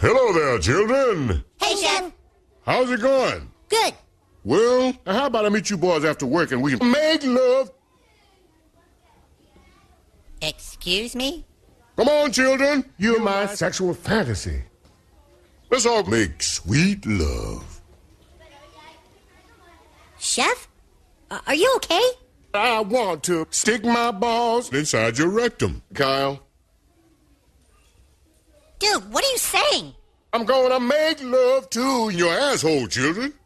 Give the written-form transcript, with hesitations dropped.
Hello there, children. Hey, Chef. How's it going? Good. Well, how about I meet you boys after work and we can make love? Excuse me? Come on, children. You're my sexual fantasy. Let's all make sweet love. Chef? Are you okay? I want to stick my balls inside your rectum, Kyle. Dude, what are you saying? I'm going to make love to your asshole, children.